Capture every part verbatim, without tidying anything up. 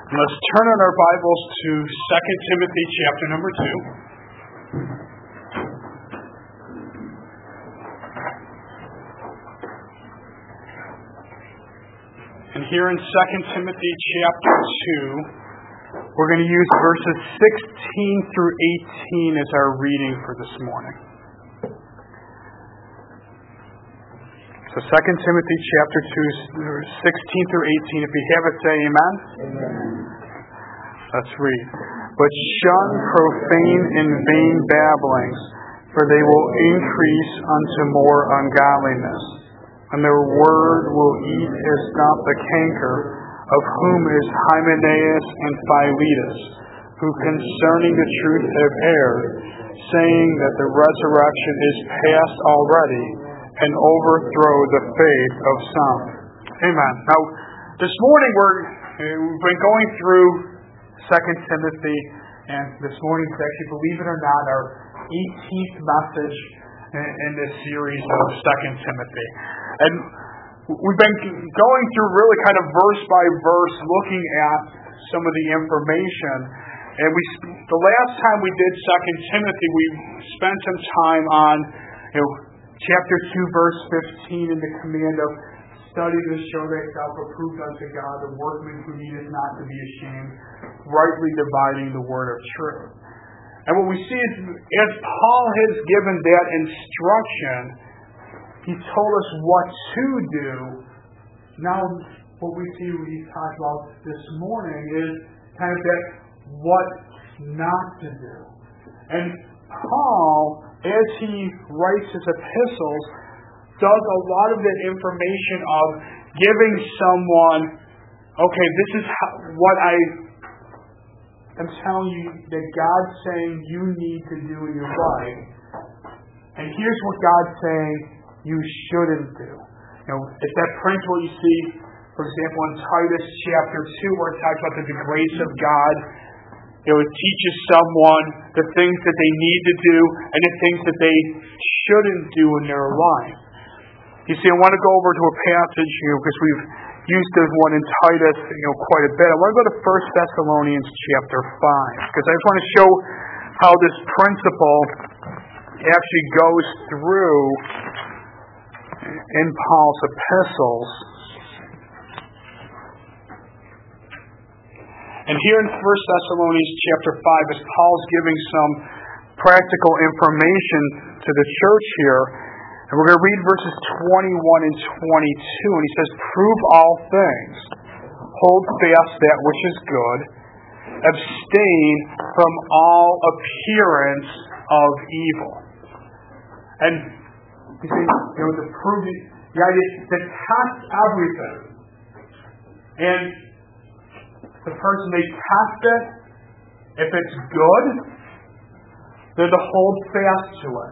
Let's turn on our Bibles to Second Timothy chapter number two. And here in Second Timothy chapter two, we're going to use verses sixteen through eighteen as our reading for this morning. So Second Timothy chapter two, sixteen through eighteen. If you have it, say amen. Amen. Let's read. But shun profane and vain babblings, for they will increase unto more ungodliness. And their word will eat as not the canker, of whom is Hymenaeus and Philetus, who concerning the truth have erred, saying that the resurrection is past already, and overthrow the faith of some. Amen. Now, this morning we're, we've been going through Second Timothy, and this morning is actually, believe it or not, our eighteenth message in, in this series of Second Timothy. And we've been going through really kind of verse by verse, looking at some of the information. And we, the last time we did Second Timothy, we spent some time on, you know, chapter two, verse fifteen, and the command of study to show thyself approved unto God, the workman who needeth not to be ashamed, rightly dividing the word of truth. And what we see is, as Paul has given that instruction, he told us what to do. Now, what we see, what he talked about this morning, is kind of that what not to do. And Paul, as he writes his epistles, does a lot of that information of giving someone, okay, this is how, what I am telling you that God's saying you need to do in your life, and here's what God's saying you shouldn't do. You know, it's that principle you see, for example, in Titus chapter two, where it talks about the grace of God. You know, it teaches someone the things that they need to do and the things that they shouldn't do in their life. You see, I want to go over to a passage here because we've used this one in Titus, you know, quite a bit. I want to go to First Thessalonians chapter five because I just want to show how this principle actually goes through in Paul's epistles. And here in First Thessalonians chapter five, as Paul's giving some practical information to the church here, and we're going to read verses twenty-one and twenty-two, and he says, "Prove all things, hold fast that which is good, abstain from all appearance of evil." And you see, you know, to prove it, the idea is to test everything. And the person, they test it. If it's good, they're to hold fast to it.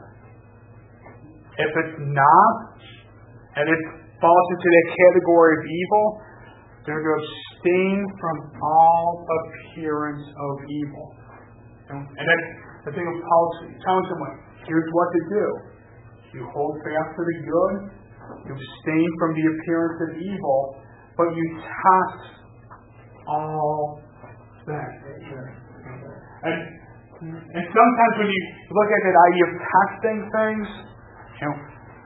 If it's not, and it falls into that category of evil, they're to abstain from all appearance of evil. And that's the thing of Paul telling someone, here's what to do. You hold fast to the good, you abstain from the appearance of evil, but you test all things. And, and sometimes when you look at that idea of testing things, you know,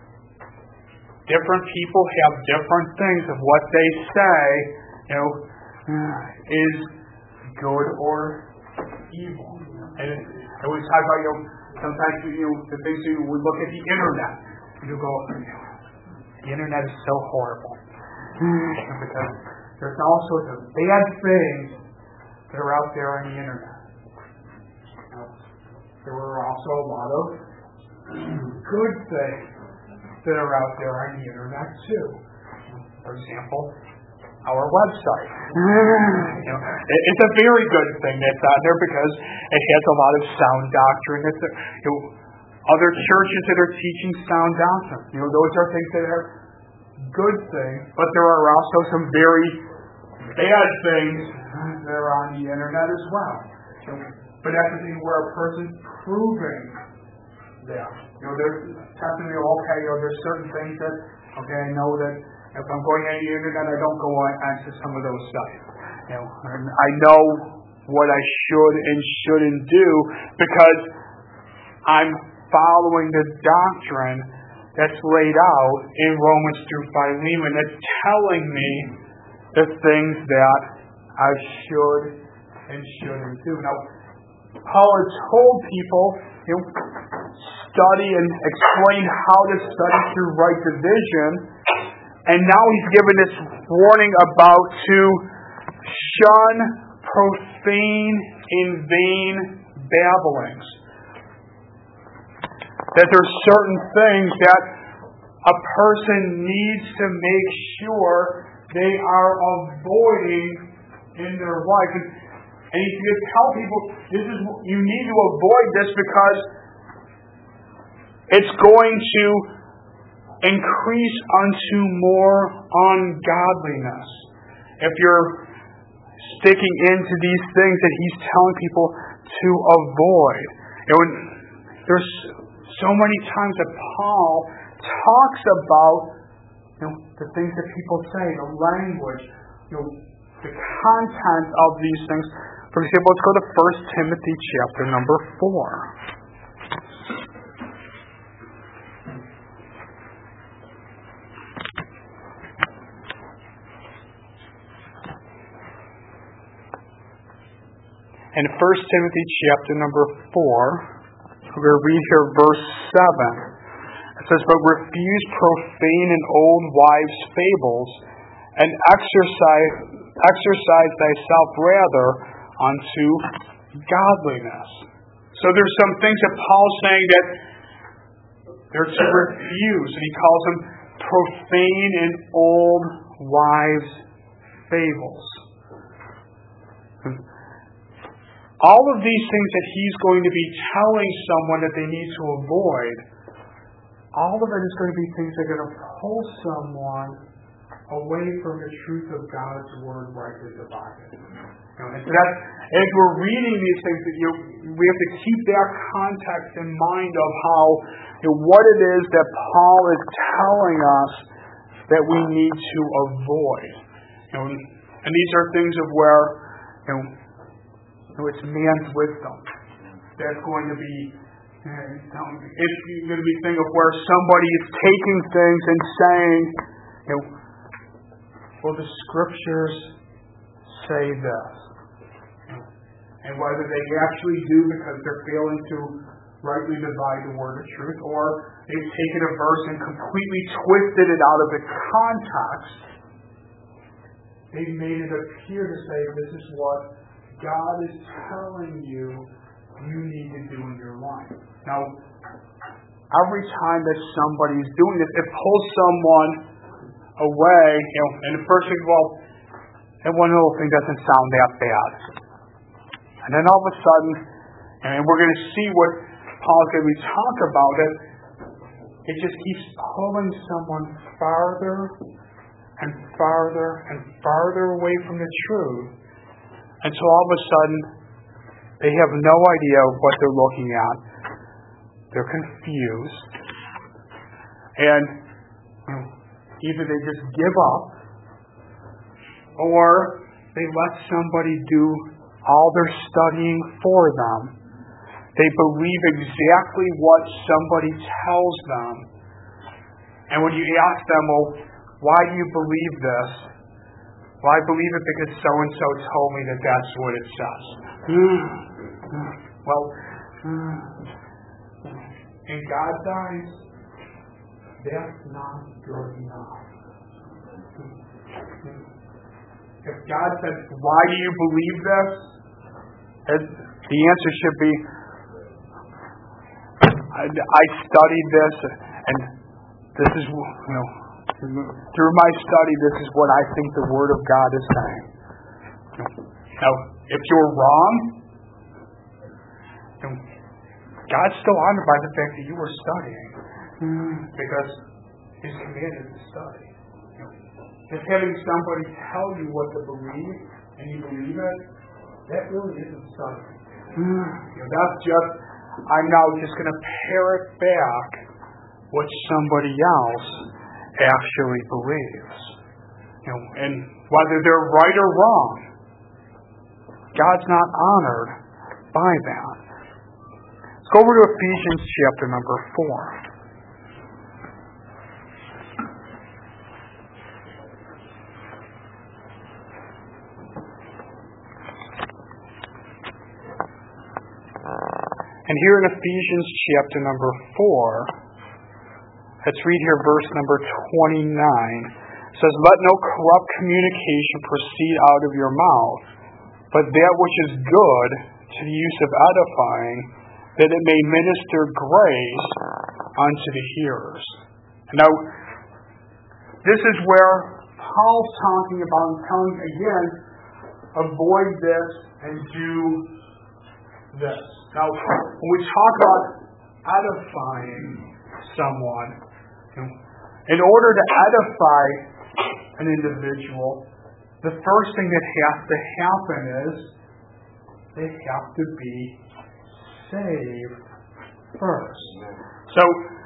different people have different things of what they say, you know, is good or evil. And, and we talk about, you know, sometimes, you know, the things you we look at the internet, and you go, the internet is so horrible. Because there's all sorts of bad things that are out there on the internet. Now, there were also a lot of good things that are out there on the internet too. For example, our website. You know, it's a very good thing that's out there because it has a lot of sound doctrine. It's a, you know, other churches that are teaching sound doctrine. You know, those are things that are good things, but there are also some very bad things that are on the internet as well. You know, but that's the thing where a person's proving that. You know, there's testing me, okay, you know, there's certain things that, okay, I know that if I'm going on the internet, I don't go on access some of those sites. You know, and I know what I should and shouldn't do because I'm following the doctrine that's laid out in Romans through Philemon. That's telling me the things that I should and shouldn't do. Now, Paul had told people, you know, study and explain how to study through right division, and now he's given this warning about to shun profane and vain babblings. That there's certain things that a person needs to make sure they are avoiding in their life. And, and you can tell people, this is you need to avoid this because it's going to increase unto more ungodliness. If you're sticking into these things that he's telling people to avoid. You know, there's so many times that Paul talks about, you know, the things that people say, the language, you know, the content of these things. For example, let's go to First Timothy chapter number four. In First Timothy chapter number four, we're going to read here verse seven. It says, "But refuse profane and old wives' fables, and exercise, exercise thyself rather unto godliness." So there's some things that Paul's saying that they're to refuse, and he calls them profane and old wives' fables. All of these things that he's going to be telling someone that they need to avoid, all of it is going to be things that are going to pull someone away from the truth of God's Word rightly divided. You know, and so that, as we're reading these things, that you know, we have to keep that context in mind of how, you know, what it is that Paul is telling us that we need to avoid. You know, and these are things of where, you know, it's man's wisdom that's going to be, it's going to be a thing of where somebody is taking things and saying, you know, well, the scriptures say this. And whether they actually do because they're failing to rightly divide the word of truth, or they've taken a verse and completely twisted it out of its context, they've made it appear to say this is what God is telling you you need to do in your life. Now, every time that somebody is doing this, it pulls someone away. You know, and first of all, and one little thing doesn't sound that bad. And then all of a sudden, and we're going to see what Paul's going to be talking about, it, it just keeps pulling someone farther and farther and farther away from the truth. Until all of a sudden, they have no idea what they're looking at. They're confused. And you know, either they just give up, or they let somebody do all their studying for them. They believe exactly what somebody tells them. And when you ask them, well, why do you believe this? Well, I believe it because so-and-so told me that that's what it says. Well, in God's eyes, that's not good enough. If God says, why do you believe this? The answer should be, I, I studied this, and this is, you know, through my study, this is what I think the Word of God is saying. Now, if you're wrong, God's still honored by the fact that you were studying, because His command is to study. Just having somebody tell you what to believe, and you believe it, that really isn't studying. You know, that's just, I'm now just going to parrot back what somebody else actually believes. You know, and whether they're right or wrong, God's not honored by that. Let's go over to Ephesians chapter number four. And here in Ephesians chapter number four, let's read here verse number twenty-nine. It says, "Let no corrupt communication proceed out of your mouth, but that which is good to the use of edifying, that it may minister grace unto the hearers." Now, this is where Paul's talking about and telling again, avoid this and do this. Now, when we talk about edifying someone, in order to edify an individual, the first thing that has to happen is they have to be saved first. So,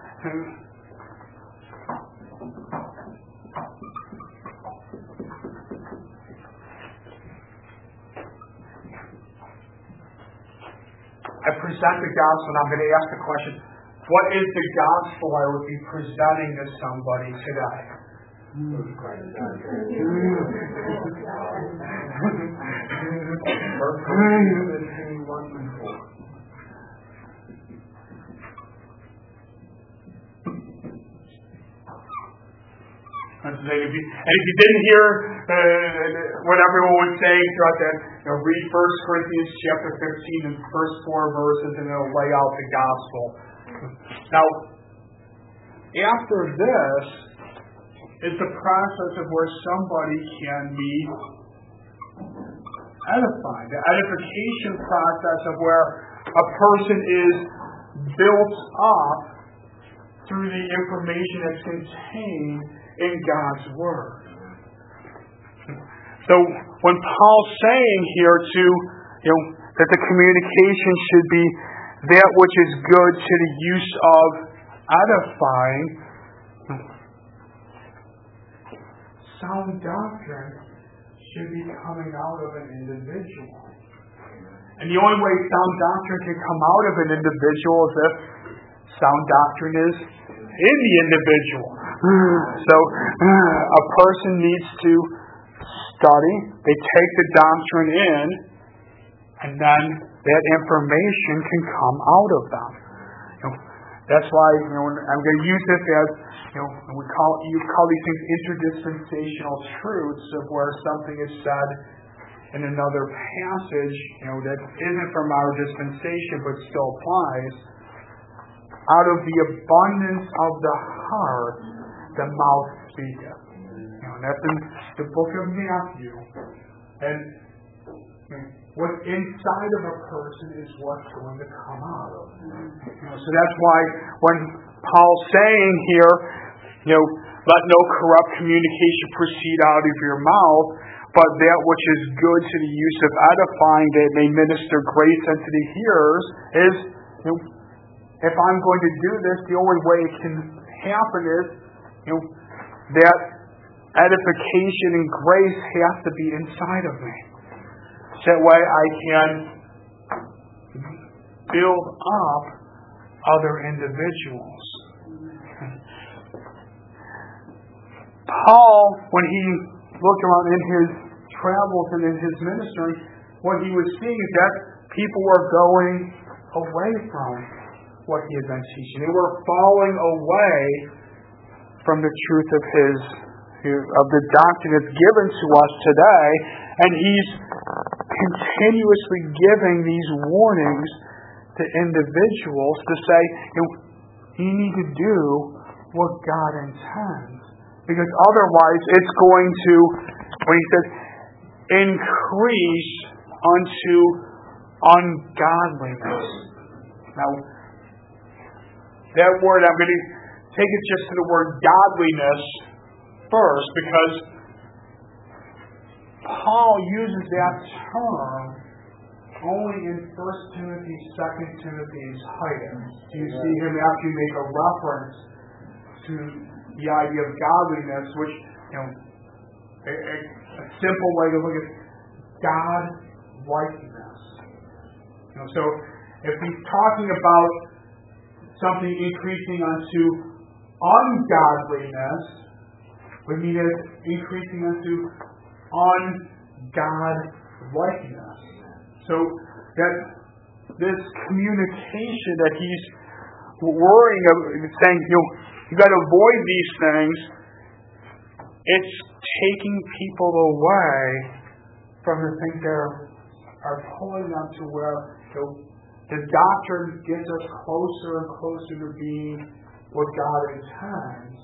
I present the gospel and I'm going to ask the question, what is the gospel I would be presenting to somebody today? And if you, and if you didn't hear uh, what everyone was saying throughout that, you know, read First Corinthians chapter fifteen and the first four verses, and it'll lay out the gospel. Now, after this is the process of where somebody can be edified. The edification process of where a person is built up through the information that's contained in God's Word. So when Paul's saying here to, you know, that the communication should be that which is good to the use of edifying, sound doctrine should be coming out of an individual. And the only way sound doctrine can come out of an individual is if sound doctrine is in the individual. So a person needs to study, they take the doctrine in, and then that information can come out of them. You know, that's why, you know, I'm going to use this as, you know, we call you call these things interdispensational truths, of where something is said in another passage, you know, that isn't from our dispensation but still applies. Out of the abundance of the heart, the mouth speaketh. You know, that's in the book of Matthew. And you know, what's inside of a person is what's going to come out of. You know, so that's why when Paul's saying here, you know, let no corrupt communication proceed out of your mouth, but that which is good to the use of edifying, that it may minister grace unto the hearers, is, you know, if I'm going to do this, the only way it can happen is, you know, that edification and grace has to be inside of me. So that way I can build up other individuals. Paul, when he looked around in his travels and in his ministry, what he was seeing is that people were going away from what he had been teaching. They were falling away from the truth of his, of the doctrine that's given to us today, and he's continuously giving these warnings to individuals to say, you know, you need to do what God intends, because otherwise it's going to, when he says, increase unto ungodliness. Now, that word, I'm going to take it just to the word godliness first, because Paul uses that term only in First Timothy, Second Timothy, and Titus. You see him actually make a reference to the idea of godliness, which, you know, a, a, a simple way to look at God likeness. You know, so if he's talking about something increasing unto ungodliness, we mean it's increasing unto ungodlikeness. So that this communication that he's worrying about, saying, you know, you got to avoid these things, it's taking people away from the things that are, are pulling them to where the, the doctrine gets us closer and closer to being what God intends.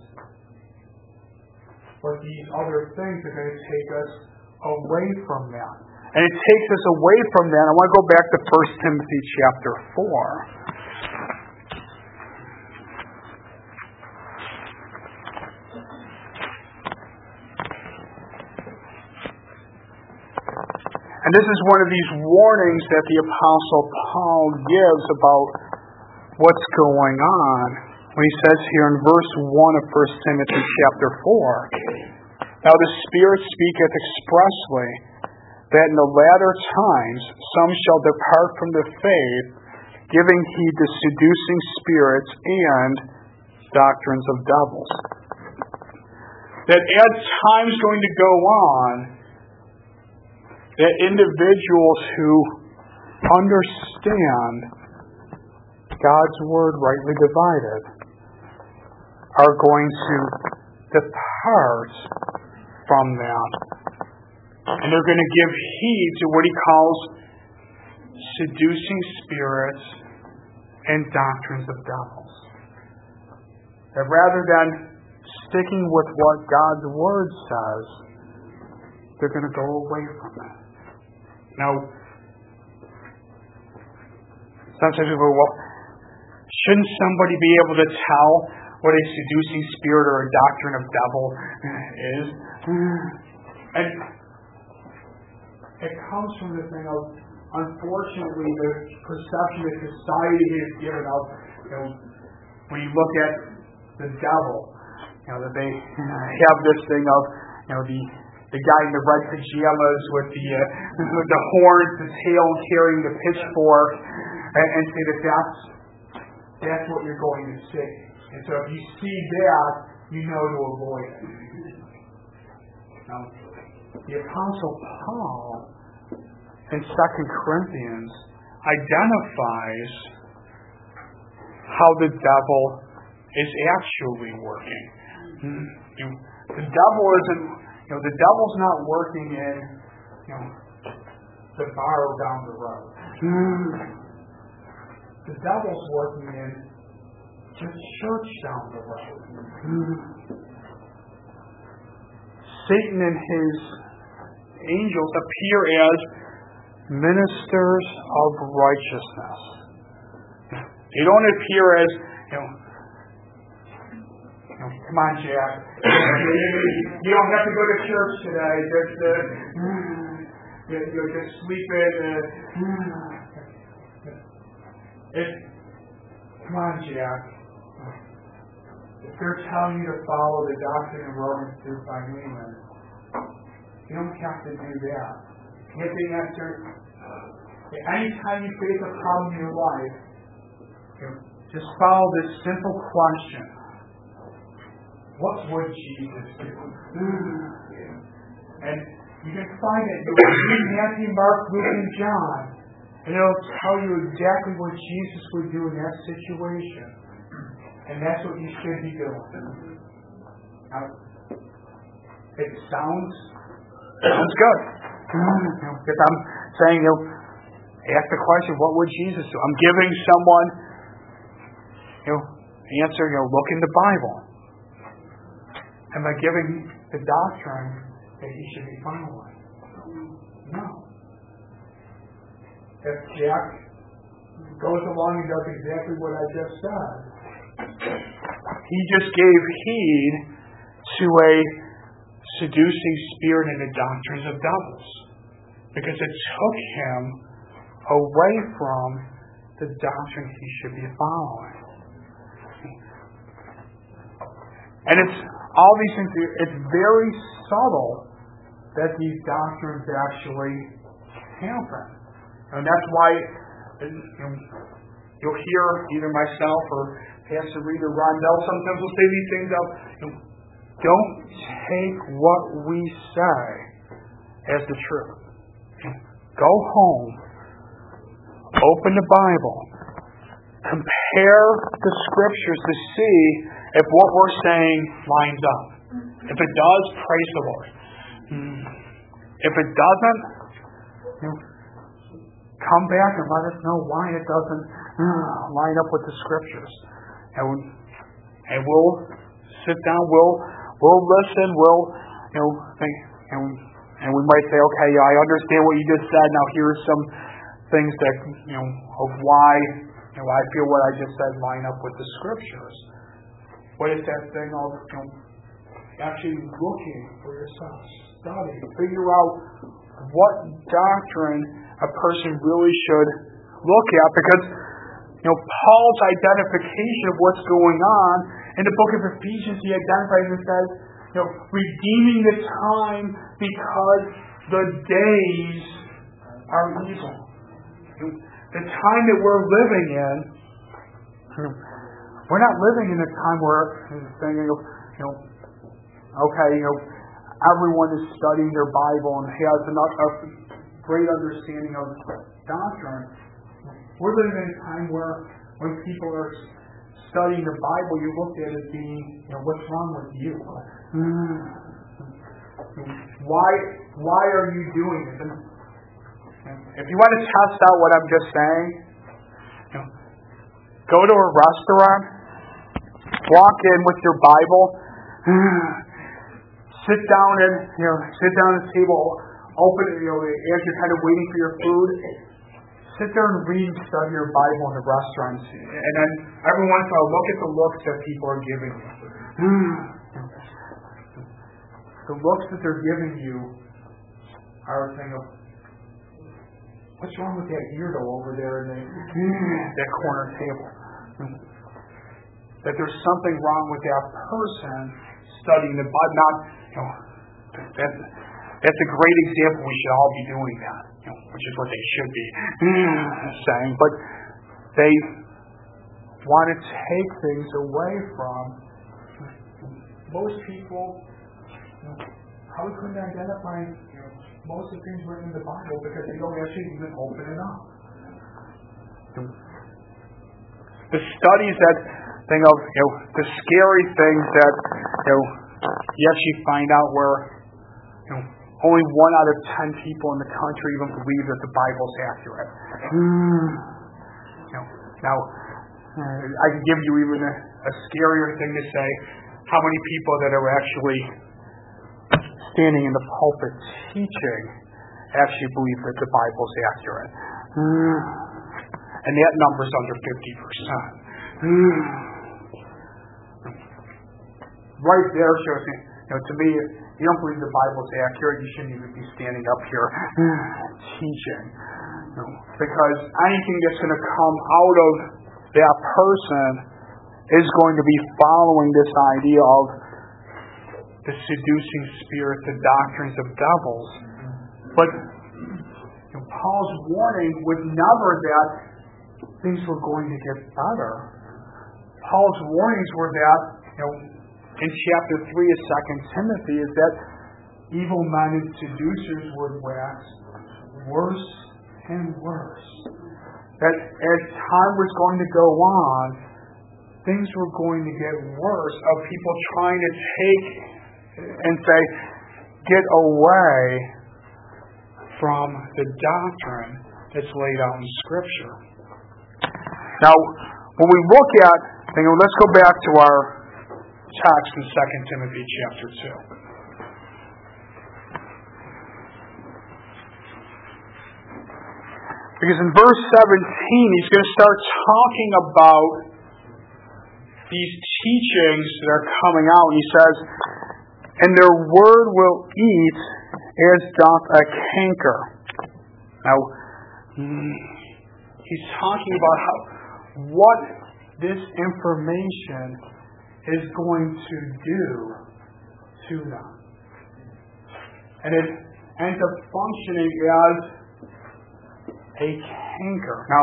But these other things are going to take us away from that. And it takes us away from that. I want to go back to First Timothy chapter four. And this is one of these warnings that the Apostle Paul gives about what's going on. When he says here in verse one of First Timothy chapter four, "Now the Spirit speaketh expressly, that in the latter times some shall depart from the faith, giving heed to seducing spirits and doctrines of devils." That as time's going to go on, that individuals who understand God's Word rightly divided are going to depart from that. And they're going to give heed to what he calls seducing spirits and doctrines of devils. That rather than sticking with what God's Word says, they're going to go away from it. Now, sometimes we go, well, shouldn't somebody be able to tell what a seducing spirit or a doctrine of devil is? And it comes from the thing of, unfortunately, the perception that society has given of, you know, when you look at the devil, you know, that they have this thing of, you know, the the guy in the red pajamas with the uh, with the horns, the tail, carrying the pitchfork, and, and say that that's that's what you're going to see. And so if you see that, you know to avoid it. Now, the Apostle Paul in Second Corinthians identifies how the devil is actually working. You know, the devil isn't. You know, the devil's not working in, you know, the bar down the road. The devil's working in the church down the road. Satan and his angels appear as ministers of righteousness. They don't appear as, you know, come on, Jack. You don't have to go to church today. Just, uh, you'll just sleep in. Uh, it, come on, Jack. If they're telling you to follow the doctrine of Romans through Philemon, you don't have to do that. You have to answer. Anytime you face a problem in your life, you know, just follow this simple question. What would Jesus do? And you can find it. You can read Matthew, Mark, Luke, and John, and it'll tell you exactly what Jesus would do in that situation. And that's what you should be doing. Now, it sounds sounds good. Because I'm saying, you know, ask the question, what would Jesus do? I'm giving someone, you know, the answer, you know, look in the Bible. Am I giving the doctrine that he should be following? No. If Jack goes along and does exactly what I just said, he just gave heed to a seducing spirit and the doctrines of devils. Because it took him away from the doctrine he should be following. And it's all these things, it's very subtle that these doctrines actually happen. And that's why you know, you'll hear either myself or Pastor Reed or Rondell sometimes will say these things of, you know, don't take what we say as the truth. Go home, open the Bible, compare the Scriptures to see if what we're saying lines up. If it does, praise the Lord. If it doesn't, you know, come back and let us know why it doesn't uh, line up with the Scriptures. And, we, and we'll sit down, we'll we'll listen, we'll you know think, and and we might say, okay, yeah, I understand what you just said. Now here's some things that you know of why you know I feel what I just said line up with the Scriptures. What is that thing of you know actually looking for yourself, study, figure out what doctrine a person really should look at, because you know Paul's identification of what's going on in the book of Ephesians, he identifies and says, you know, redeeming the time because the days are evil. The time that we're living in, you know, we're not living in a time where thinking of, you know, okay, you know, everyone is studying their Bible and has enough a great understanding of doctrine. We're living in a time where when people are studying the Bible, you look at it as being, you know, what's wrong with you? Why why are you doing it? And if you want to test out what I'm just saying, you know, go to a restaurant, walk in with your Bible, sit down and you know, sit down at the table, open it, you know, as you're kind of waiting for your food. Sit there and read and study your Bible in the restaurants. And then every once in a while, look at the looks that people are giving you. The looks that they're giving you are a thing of, what's wrong with that eardo over there in the, that corner table? That there's something wrong with that person studying the Bible. Not, you know, that's, that's a great example. We should all be doing that. You know, which is what they should be saying, but they want to take things away from most people. You know, probably couldn't identify you know, most of the things written in the Bible because they don't actually even open it up. The studies that thing of you know the scary things that you know you actually find out where you know. Only one out of ten people in the country even believe that the Bible's accurate. Mm. You know, now, uh, I can give you even a, a scarier thing to say. How many people that are actually standing in the pulpit teaching actually believe that the Bible's accurate? Mm. And that number's under fifty percent. Mm. Right there shows me, you know, to me, you don't believe the Bible's accurate, you shouldn't even be standing up here teaching. You know, because anything that's going to come out of that person is going to be following this idea of the seducing spirit, the doctrines of devils. But you know, Paul's warning was never that things were going to get better. Paul's warnings were that, you know, in chapter three of Second Timothy is that evil men and seducers would wax worse and worse. That as time was going to go on, things were going to get worse of people trying to take and say, get away from the doctrine that's laid out in Scripture. Now, when we look at, you know, let's go back to our text in Second Timothy chapter two. Because in verse seventeen, he's going to start talking about these teachings that are coming out. And he says, and their word will eat as doth a canker. Now, he's talking about how what this information is going to do to them. And it ends up functioning as a canker. Now,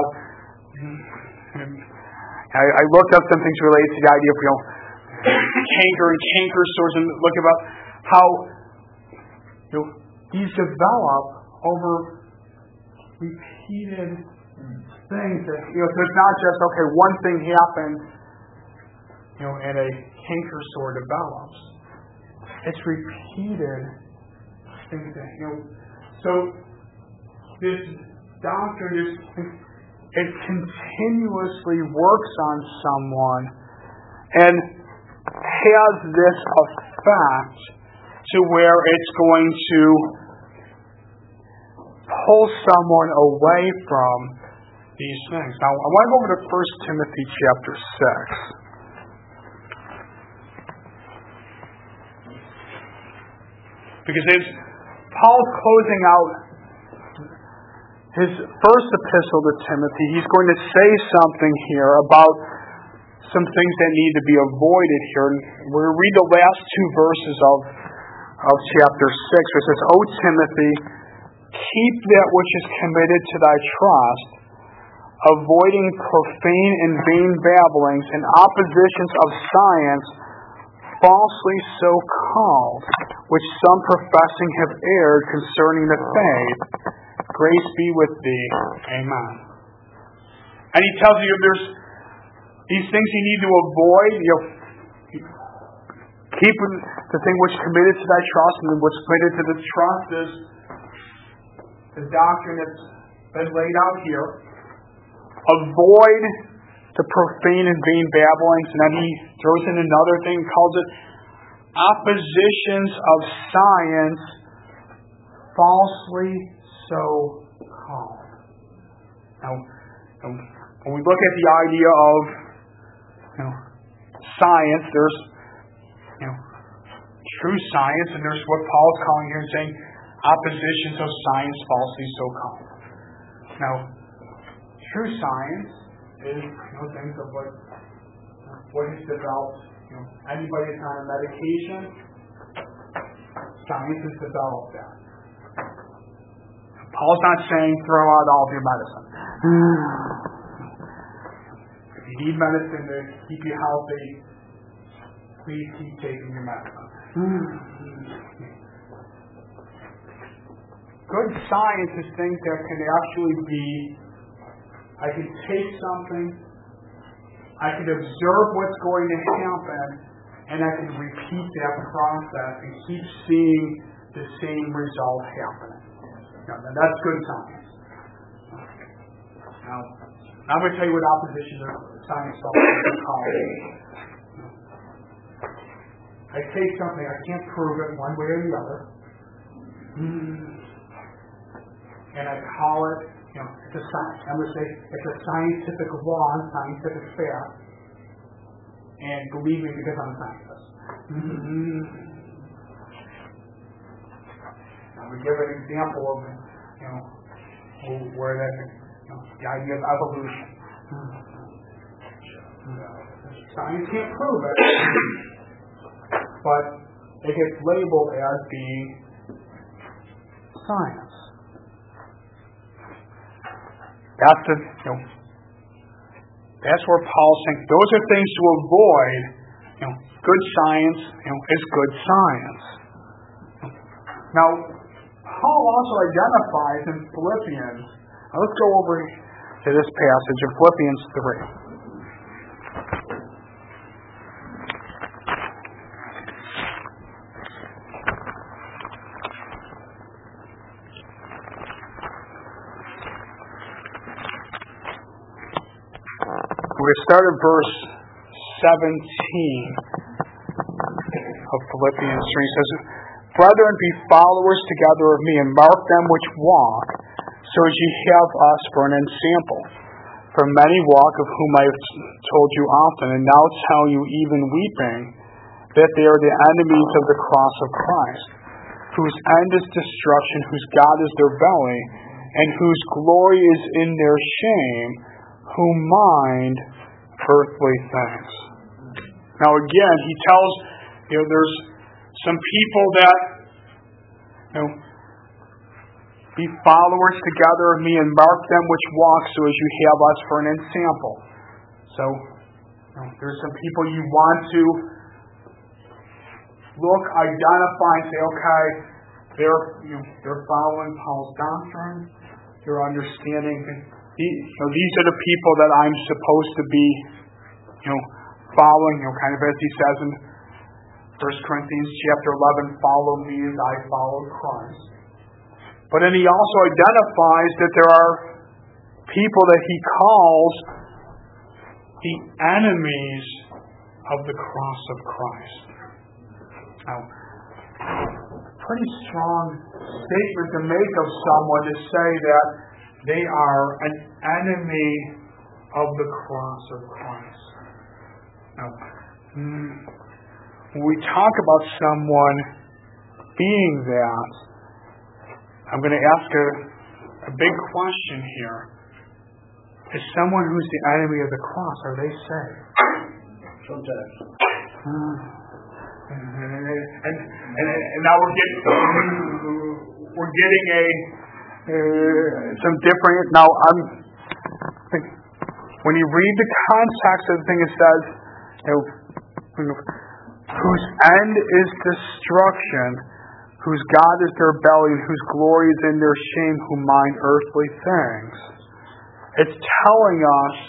I, I looked up some things related to the idea of, you know, canker and canker sores, and look about how, you know, these develop over repeated things. That, you know, so it's not just, okay, one thing happened, you know, and a canker sore develops. It's repeated things that, you know, so this doctrine is, it continuously works on someone and has this effect to where it's going to pull someone away from these things. Now, I want to go over to First Timothy chapter six. Because it's Paul's closing out his first epistle to Timothy. He's going to say something here about some things that need to be avoided here. We're going to read the last two verses of, of chapter six, where it says, O Timothy, keep that which is committed to thy trust, avoiding profane and vain babblings and oppositions of science, falsely so called, which some professing have erred concerning the faith. Grace be with thee. Amen. And he tells you there's these things you need to avoid. You know, keep the thing which committed to thy trust, and what's committed to the trust is the doctrine that's been laid out here. Avoid the profane and vain babblings, and then he throws in another thing, calls it oppositions of science, falsely so called. Now, when we look at the idea of, you know, science, there's, you know, true science, and there's what Paul's calling here and saying oppositions of science, falsely so called. Now, true science is, you know, things of what what is developed. You know, anybody that's on a medication, science has developed that. Paul's not saying throw out all of your medicine. If you need medicine to keep you healthy, please keep taking your medicine. Good science is things that can actually be, I can take something, I can observe what's going to happen, and I can repeat that process and keep seeing the same result happening. Now, that's good science. Now, I'm going to tell you what opposition of science is called. I take something, I can't prove it one way or the other, and I call it, you know, it's a science. I'm going to say it's a scientific law, scientific fact, and believe me because I'm a scientist. Now, we give an example of, you know, where that, you know, the idea of evolution. Science can't prove it, but it gets labeled as being science. That's the, you know, that's where Paul's saying those are things to avoid. You know, good science, you know, is good science. Now, Paul also identifies in Philippians. Now let's go over to this passage in Philippians three. We're going to start at verse seventeen of Philippians three. It says, Brethren, be followers together of me, and mark them which walk, so as ye have us for an ensample. For many walk, of whom I have told you often, and now tell you even weeping, that they are the enemies of the cross of Christ, whose end is destruction, whose God is their belly, and whose glory is in their shame, who mind earthly things. Now again, he tells, you know, there's some people that, you know, Be followers together of me and mark them which walk so as you have us for an ensample. So, you know, there's some people you want to look, identify, and say, okay, they're, you know, they're following Paul's doctrine. They're understanding. These, you know, these are the people that I'm supposed to be, you know, following. You know, kind of as he says in First Corinthians chapter eleven, "Follow me as I follow Christ." But then he also identifies that there are people that he calls the enemies of the cross of Christ. Now, pretty strong statement to make of someone to say that they are an enemy of the cross of Christ. Now, when we talk about someone being that, I'm going to ask a, a big question here. Is someone who's the enemy of the cross, are they saved? Sometimes. And, and, and, and now we're getting we're getting a uh, some different. Now I'm when you read the context of the thing, it says, you know, whose end is destruction, whose God is their belly, and whose glory is in their shame, who mind earthly things. It's telling us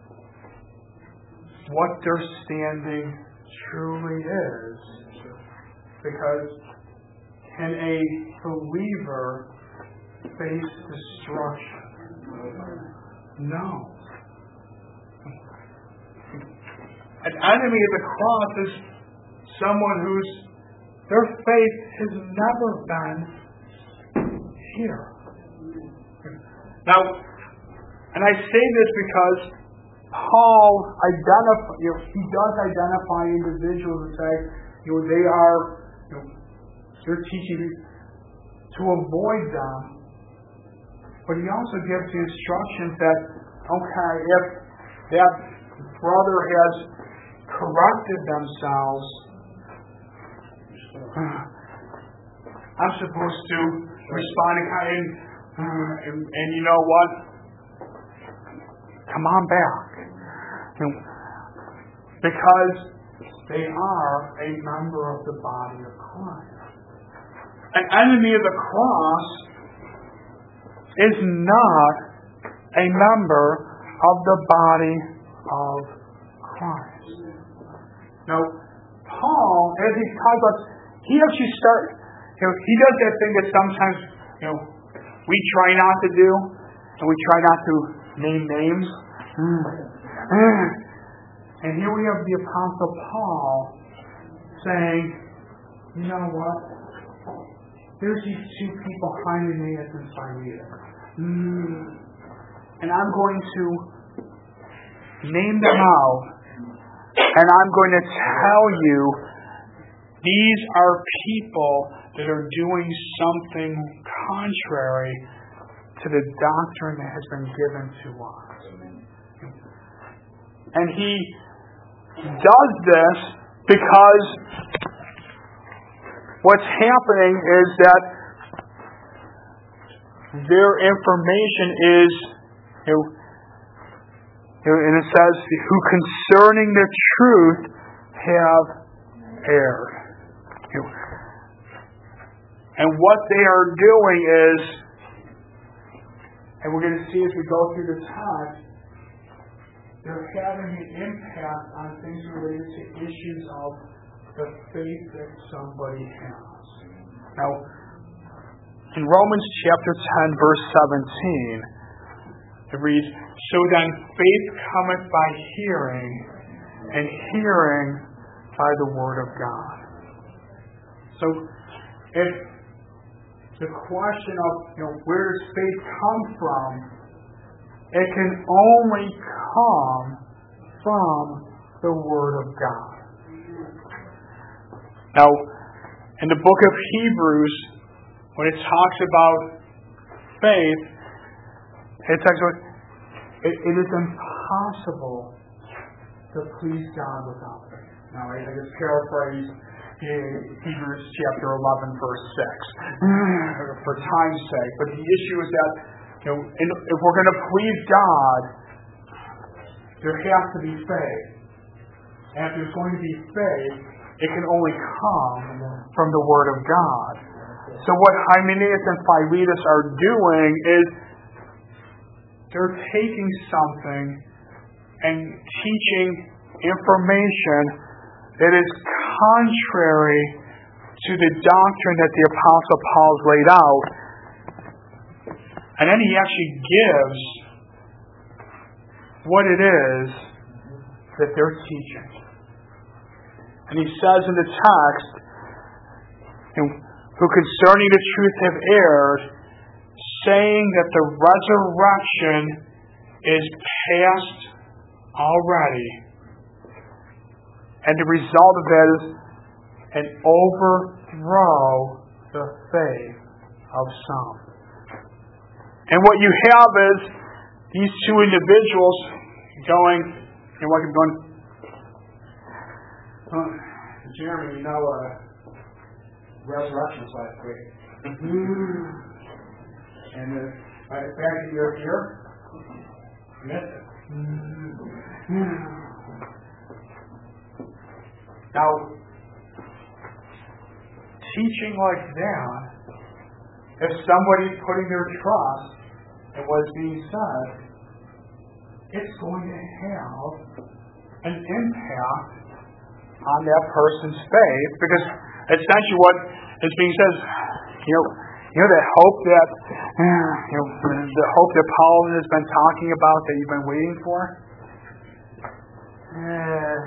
what their standing truly is. Because can a believer face destruction? No. An enemy of the cross is someone whose their faith has never been here. Now, and I say this because Paul identify, you know, he does identify individuals and say, you know, they are, you know, they're teaching to avoid them. But he also gives the instructions that, okay, if that brother has corrupted themselves, I'm supposed to respond and, and, and you know what? Come on back. You know, because they are a member of the body of Christ. An enemy of the cross is not a member of the body of Christ. Now, Paul, as he talks about, he actually start, you know, he does that thing that sometimes, you know, we try not to do, and we try not to name names. And here we have the Apostle Paul saying, you know what? There's these two people, Hymenaeus and Philetus. Mm. And I'm going to name them out. And I'm going to tell you, these are people that are doing something contrary to the doctrine that has been given to us. And he does this because what's happening is that their information is, you know, and it says, who concerning the truth have erred. You know, and what they are doing is, and we're going to see as we go through the text, they're having an impact on things related to issues of the faith that somebody has. Now, in Romans chapter ten, verse seventeen, it reads, so then faith cometh by hearing, and hearing by the word of God. So, if the question of, you know, where does faith come from, it can only come from the Word of God. Now, in the book of Hebrews, when it talks about faith, it talks about it, it is impossible to please God without faith. Now, I, I just paraphrase Hebrews chapter eleven, verse six, for time's sake. But the issue is that, you know, if we're going to please God, there has to be faith. And if there's going to be faith, it can only come from the Word of God. So what Hymenaeus and Philetus are doing is they're taking something and teaching information that is contrary to the doctrine that the Apostle Paul's laid out. And then he actually gives what it is that they're teaching. And he says in the text, who concerning the truth have erred, saying that the resurrection is past already. And the result of that is an overthrow the faith of some. And what you have is these two individuals going, and what going, oh, Jeremy, you know, uh, resurrection's last week. And the fact that you're here, you missed it. Now, teaching like that, if somebody's putting their trust in what's being said, it's going to have an impact on that person's faith, because essentially what is being said is, you know, you know that hope that, you know, the hope that Paul has been talking about that you've been waiting for. Uh,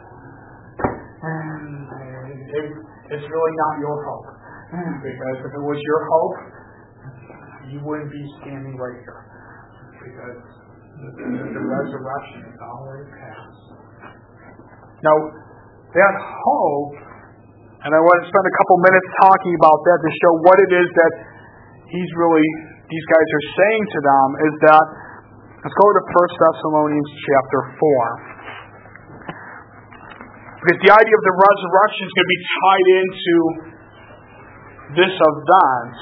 It, it's really not your hope. Because if it was your hope, you wouldn't be standing right here. Because the, the resurrection is already past. Now, that hope, and I want to spend a couple minutes talking about that to show what it is that he's really, these guys are saying to them, is that, let's go to First Thessalonians chapter four. Because the idea of the resurrection is going to be tied into this event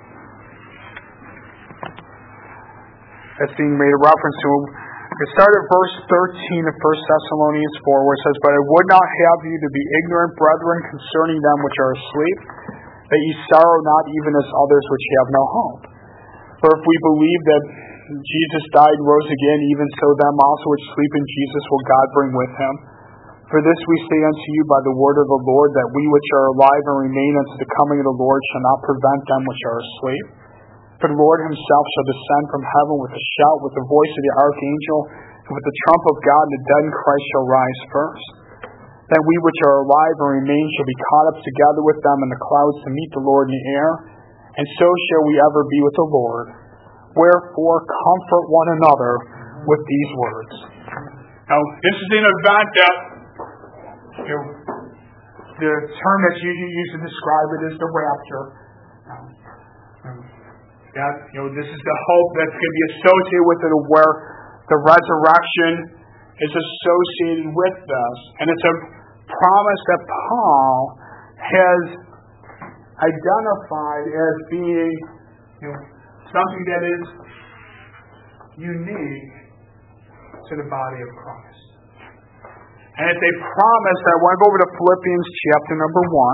that's being made a reference to. We start at verse thirteen of First Thessalonians four, where it says, "But I would not have you to be ignorant, brethren, concerning them which are asleep, that ye sorrow not even as others which have no hope. For if we believe that Jesus died and rose again, even so them also which sleep in Jesus will God bring with him. For this we say unto you by the word of the Lord, that we which are alive and remain unto the coming of the Lord shall not prevent them which are asleep. For the Lord himself shall descend from heaven with a shout, with the voice of the archangel, and with the trump of God, and the dead in Christ shall rise first. Then we which are alive and remain shall be caught up together with them in the clouds to meet the Lord in the air, and so shall we ever be with the Lord. Wherefore comfort one another with these words." Now, this is an event that, you know, the term that's usually used to describe it is the rapture. Um, um, that, you know, this is the hope that's going to be associated with it, where the resurrection is associated with this. And it's a promise that Paul has identified as being, you know, something that is unique to the body of Christ. And it's a promise that I want to go over to Philippians chapter number one.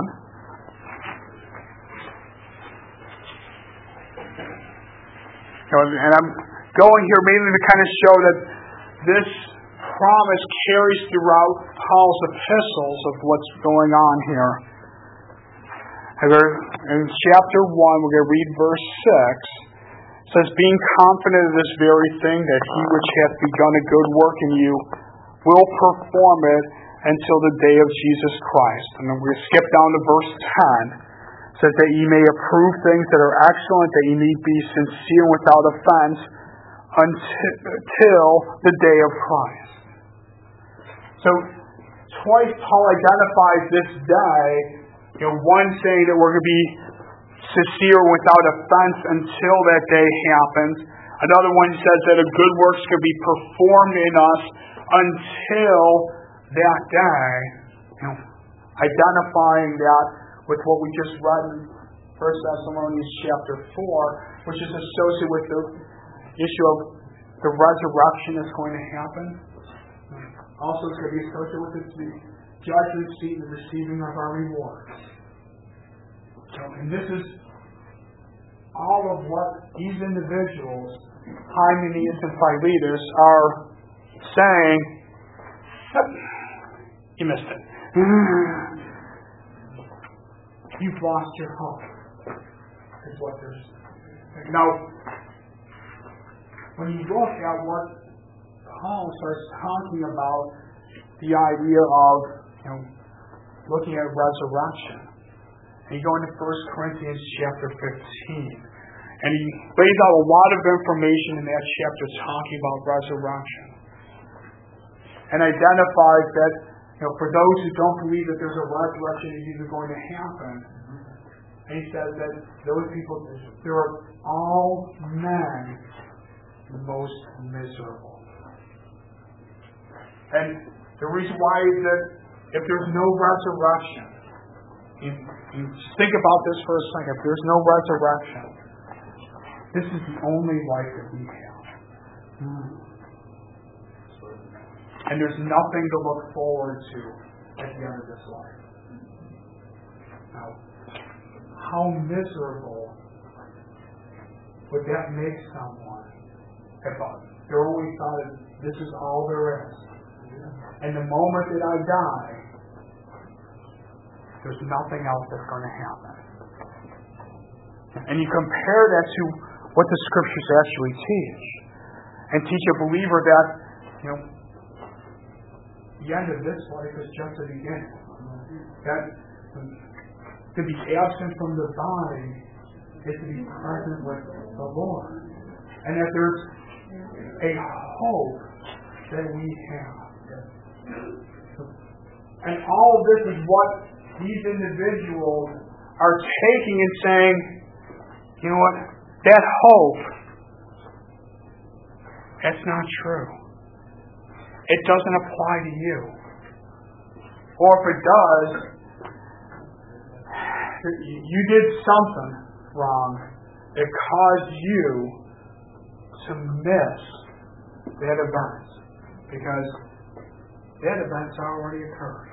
And I'm going here mainly to kind of show that this promise carries throughout Paul's epistles of what's going on here. In chapter one, we're going to read verse six. It says, "Being confident of this very thing, that he which hath begun a good work in you will perform it until the day of Jesus Christ." And then we're going to skip down to verse ten. It says, "That ye may approve things that are excellent, that ye may be sincere without offense, until the day of Christ." So, twice Paul identifies this day, you know, one saying that we're going to be sincere without offense until that day happens. Another one says that a good work's going to be performed in us until that day, you know, identifying that with what we just read in First Thessalonians chapter four, which is associated with the issue of the resurrection that's going to happen. Also, it's going to be associated with the judgment seat and the receiving of our rewards. So, and this is all of what these individuals, Hymenaeus and Philetus, are saying. You missed it. You've lost your hope. Is what they're saying. Now, when you look at what Paul starts talking about, the idea of, you know, looking at resurrection, and you go into First Corinthians chapter fifteen, and he lays out a lot of information in that chapter talking about resurrection, and identifies that, you know, for those who don't believe that there's a resurrection is even going to happen, and he says that those people, they are all men the most miserable. And the reason why is that if there's no resurrection, you, you think about this for a second, if there's no resurrection, this is the only life that we have. Hmm. And there's nothing to look forward to at the end of this life. Now, how miserable would that make someone if they're only thought that this is all there is? And the moment that I die, there's nothing else that's going to happen. And you compare that to what the Scriptures actually teach, and teach a believer that, you know, the end of this life is just the beginning. That to be absent from the body is to be present with the Lord. And that there's a hope that we have. And all of this is what these individuals are taking and saying, you know what, that hope, that's not true. It doesn't apply to you. Or if it does, you did something wrong that caused you to miss that event. Because that event's already occurred.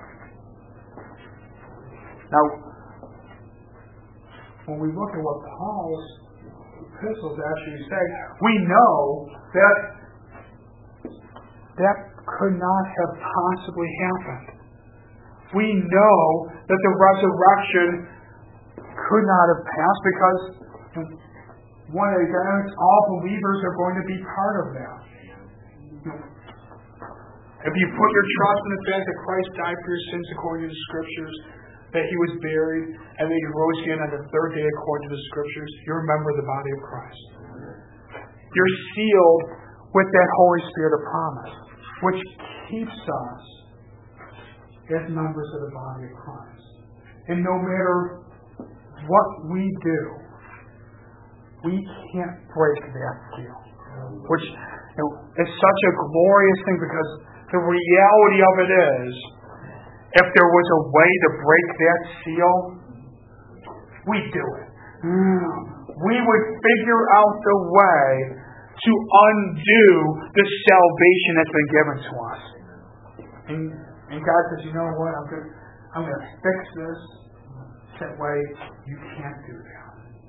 Now, when we look at what Paul's epistles actually say, we know that that could not have possibly happened. We know that the resurrection could not have passed because one of the guys, all believers are going to be part of that. If you put your trust in the fact that Christ died for your sins according to the Scriptures, that He was buried, and that He rose again on the third day according to the Scriptures, you're a member of the body of Christ. You're sealed with that Holy Spirit of promise, which keeps us as members of the body of Christ. And no matter what we do, we can't break that seal. Which, you know, is such a glorious thing, because the reality of it is, if there was a way to break that seal, we'd do it. We would figure out the way to undo the salvation that's been given to us. And, and God says, you know what, I'm going I'm going to fix this that way you can't do that.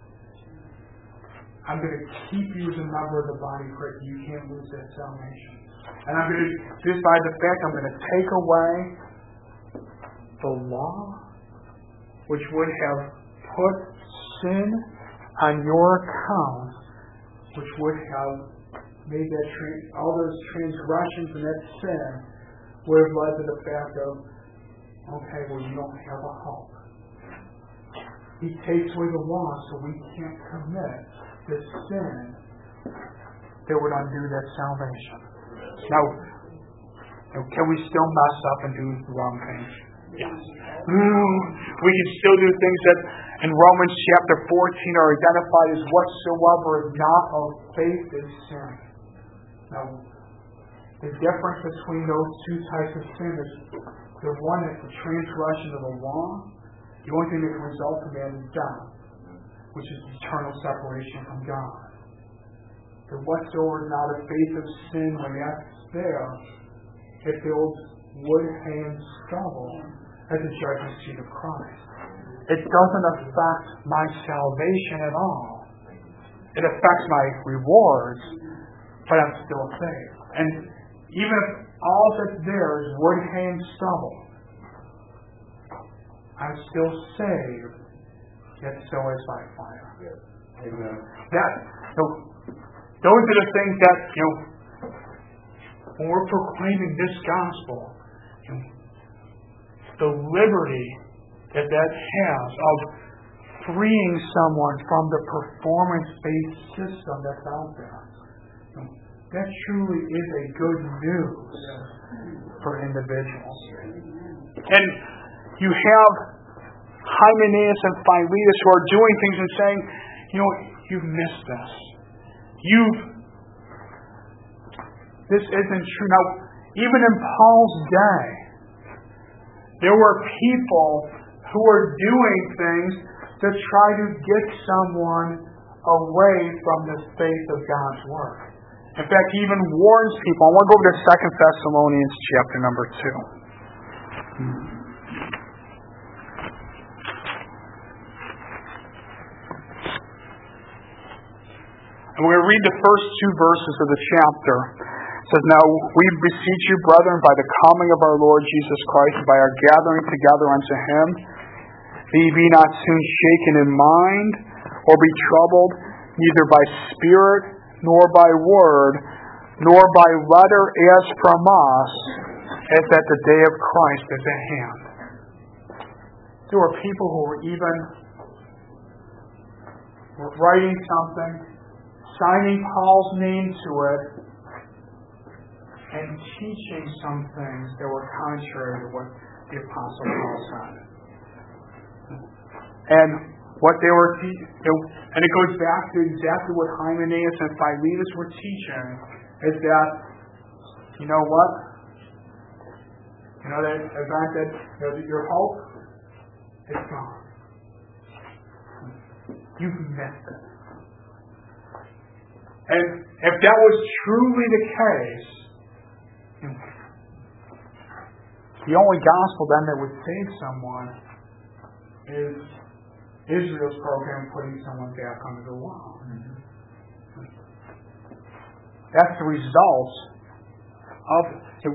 I'm going to keep you as a member of the body of Christ. You can't lose that salvation. And I'm going to, just by the fact, I'm going to take away the law, which would have put sin on your account, which would have made that tra- all those transgressions and that sin would have led to the fact of, okay, well, you don't have a hope. He takes away the law, so we can't commit the sin that would undo that salvation. Now, can we still mess up and do the wrong things? Yes. Mm, we can still do things that in Romans chapter fourteen are identified as whatsoever is not of faith is sin. Now, the difference between those two types of sin is the one that's the transgression of the law, the only thing that can result from that is death, which is eternal separation from God. But whatsoever is not a faith of sin, when that's there, it builds wood, hay, and stubble as a judgment seat of Christ. It doesn't affect my salvation at all. It affects my rewards, but I'm still saved. And even if all that's there is wood, hay, and stubble, I'm still saved, yet so is by fire. Amen. That, so, those are the things that, you know, when we're proclaiming this gospel, you know, the liberty that that has of freeing someone from the performance-based system that's out there. You know, that truly is a good news for individuals. And you have Hymenaeus and Philetus who are doing things and saying, you know, you've missed this. You've, this isn't true. Now, even in Paul's day, there were people who were doing things to try to get someone away from the faith of God's Word. In fact, he even warns people. I want to go over to Second Thessalonians chapter number two. And we're going to read the first two verses of the chapter. It says, "Now we beseech you, brethren, by the coming of our Lord Jesus Christ, and by our gathering together unto Him, that ye be not soon shaken in mind, or be troubled, neither by spirit, nor by word, nor by letter as from us, as that the day of Christ is at hand." There were people who were even were writing something, signing Paul's name to it, and teaching some things that were contrary to what the Apostle Paul said. And what they were teaching, and it goes back to exactly what Hymenaeus and Philetus were teaching, is that, you know what? You know, that the fact that, you know, that your hope is gone. You've missed it. And if that was truly the case, the only gospel then that would save someone is Israel's program putting someone back under the law. Mm-hmm. That's the result of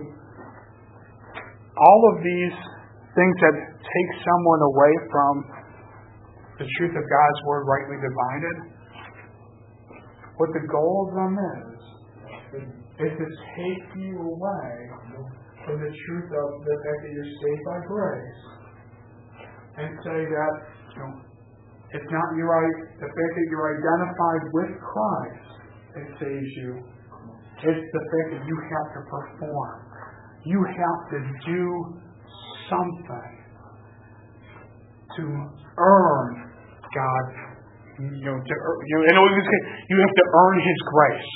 all of these things that take someone away from the truth of God's Word rightly divided. What the goal of them is, is to take you away from the truth of the fact that you're saved by grace, and say that, you know, it's not your, the fact that you're identified with Christ that saves you. It's the fact that you have to perform. You have to do something to earn God's, you know, to, you know, in other words, you have to earn His grace.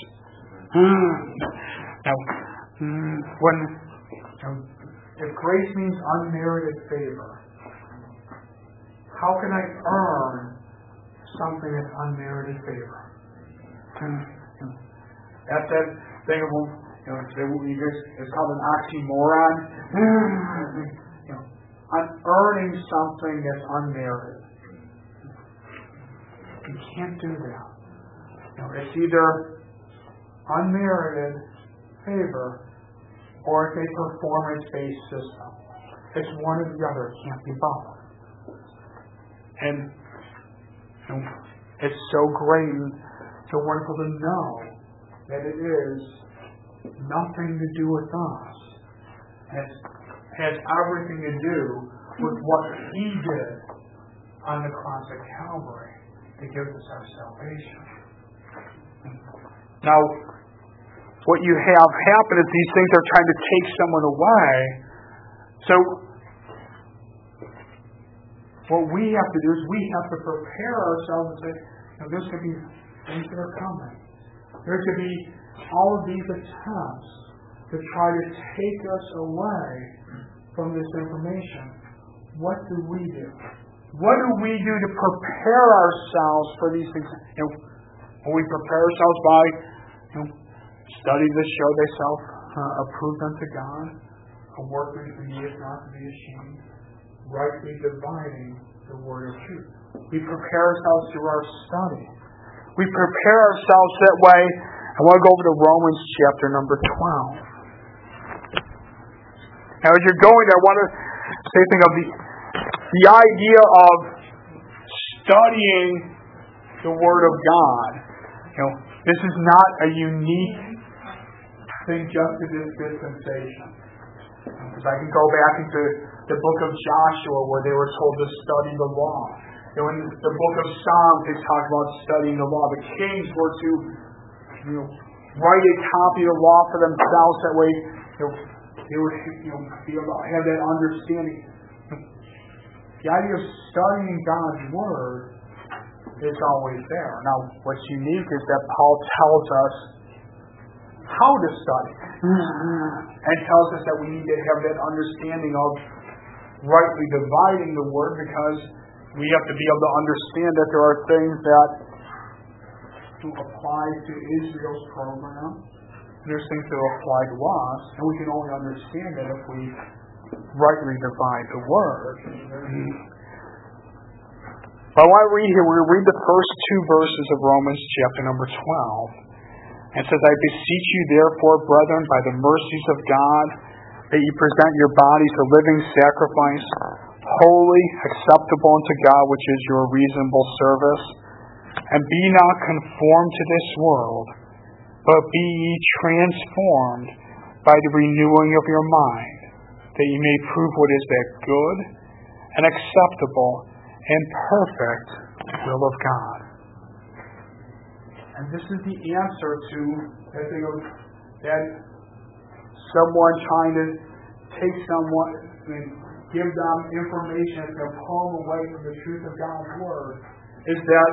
Now, when if grace means unmerited favor, how can I earn something that's unmerited favor? That's that thing of, you know, it's called an oxymoron. You know, I'm earning something that's unmerited. You can't do that. You know, it's either unmerited favor or it's a performance-based system. It's one or the other. It can't be both. And you know, it's so great and so wonderful to know that it is nothing to do with us. It has everything to do with what He did on the cross of Calvary to give us our salvation. Now, what you have happen is these things are trying to take someone away. So, what we have to do is we have to prepare ourselves and say, you know, there's going to be things that are coming. There's going to be all of these attempts to try to take us away from this information, what do we do? What do we do to prepare ourselves for these things? You know, when we prepare ourselves by you know, study to show thyself uh, approved unto God, a workman who needeth not to be ashamed, rightly dividing the word of truth. We prepare ourselves through our study. We prepare ourselves that way. I want to go over to Romans chapter number twelve. Now, as you're going there, I want to say something of the, the idea of studying the Word of God. You know, this is not a unique thing just to this dispensation. Because I can go back into the book of Joshua where they were told to study the law. You know, in the book of Psalms, they talk about studying the law. The kings were to you know, write a copy of the law for themselves. That way, you know, they would you know, be able to have that understanding. The idea of studying God's Word is always there. Now, what's unique is that Paul tells us how to study. And tells us that we need to have that understanding of rightly dividing the Word, because we have to be able to understand that there are things that apply to Israel's program. There's things that apply to us, and we can only understand that if we rightly divide the Word. But I want to read here, we're going to read the first two verses of Romans chapter number twelve. It says, I beseech you therefore, brethren, by the mercies of God, that ye present your bodies a living sacrifice, holy, acceptable unto God, which is your reasonable service. And be not conformed to this world, but be ye transformed by the renewing of your mind, that ye may prove what is that good and acceptable and perfect will of God. And this is the answer to that thing of that someone trying to take someone and give them information that's going to pull them away from the truth of God's Word, is that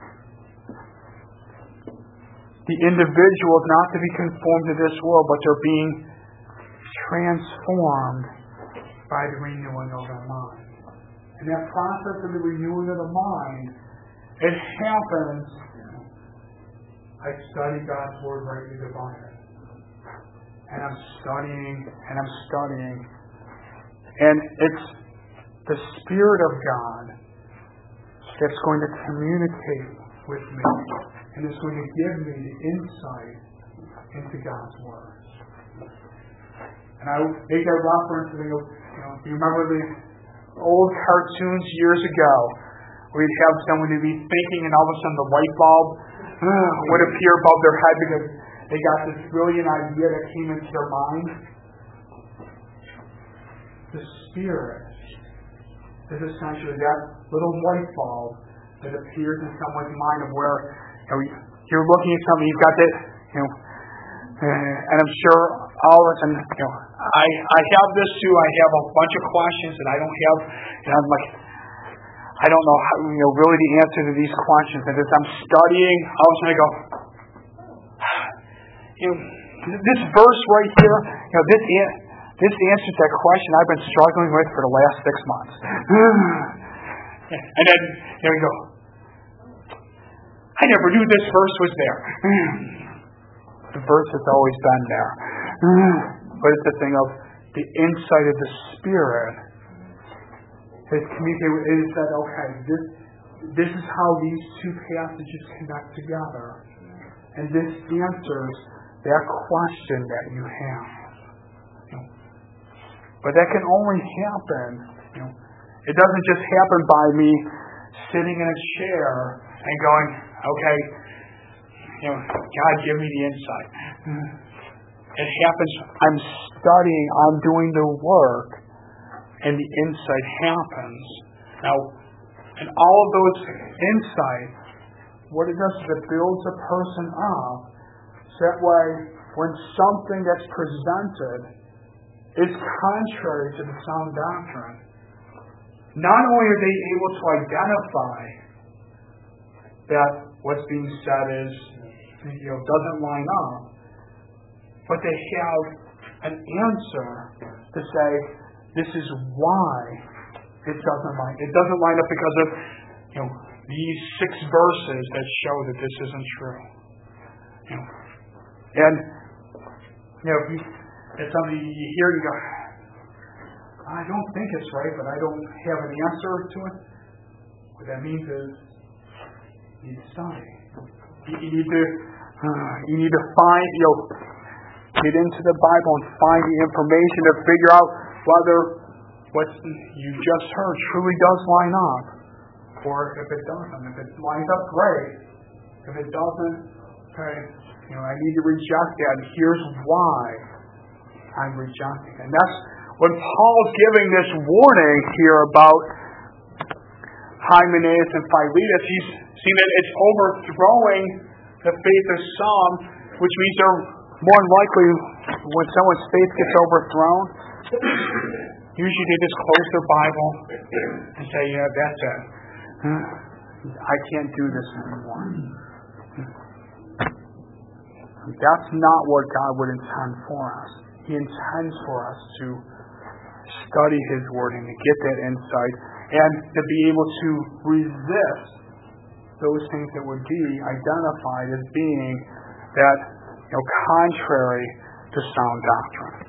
the individual is not to be conformed to this world, but they're being transformed by the renewing of their mind. And that process of the renewing of the mind, it happens. I study God's Word rightly divided. And I'm studying, and I'm studying. And it's the Spirit of God that's going to communicate with me, and it's going to give me the insight into God's Word. And I make that reference to, you know, if you remember the old cartoons years ago, where you'd have someone to be thinking, and all of a sudden the light bulb uh, would appear above their head because they got this brilliant idea that came into their mind. The Spirit is essentially that little light bulb that appears in someone's mind of where you know, you're looking at something, you've got that, you know, uh, and I'm sure all of us, and you know, I I have this too. I have a bunch of questions that I don't have, and I'm like, I don't know how, you know, really the answer to these questions. And as I'm studying, all of a sudden I go, you know, this verse right here, you know, this this answers that question I've been struggling with for the last six months. And then you know, you go, I never knew this verse was there. The verse has always been there. But it's the thing of the insight of the Spirit has communicated. It is that, okay, this, this is how these two passages connect together. And this answers that question that you have. But that can only happen, you know, it doesn't just happen by me sitting in a chair and going, okay, you know, God, give me the insight. It happens, I'm studying, I'm doing the work, and the insight happens. Now, and all of those insights, what it does is it builds a person up, so that way, when something that's presented is contrary to the sound doctrine, not only are they able to identify that what's being said is, you know, doesn't line up, but they have an answer to say, this is why it doesn't line. It doesn't line up because of you know these six verses that show that this isn't true. You know, and you know, if, you, if somebody you hear you go, I don't think it's right, but I don't have an answer to it. What that means is you need to study. You, you need to uh, you need to find you know get into the Bible and find the information to figure out whether what you just heard truly does line up, or if it doesn't. If it lines up, great. If it doesn't, okay, you know I need to reject that. And here's why I'm rejecting, and that's. When Paul's giving this warning here about Hymenaeus and Philetus, he's seen that it's overthrowing the faith of some, which means they're more than likely, when someone's faith gets overthrown, usually they just close their Bible and say, yeah, that's it. I can't do this anymore. That's not what God would intend for us. He intends for us to study His Word and to get that insight and to be able to resist those things that would be identified as being that you know contrary to sound doctrine.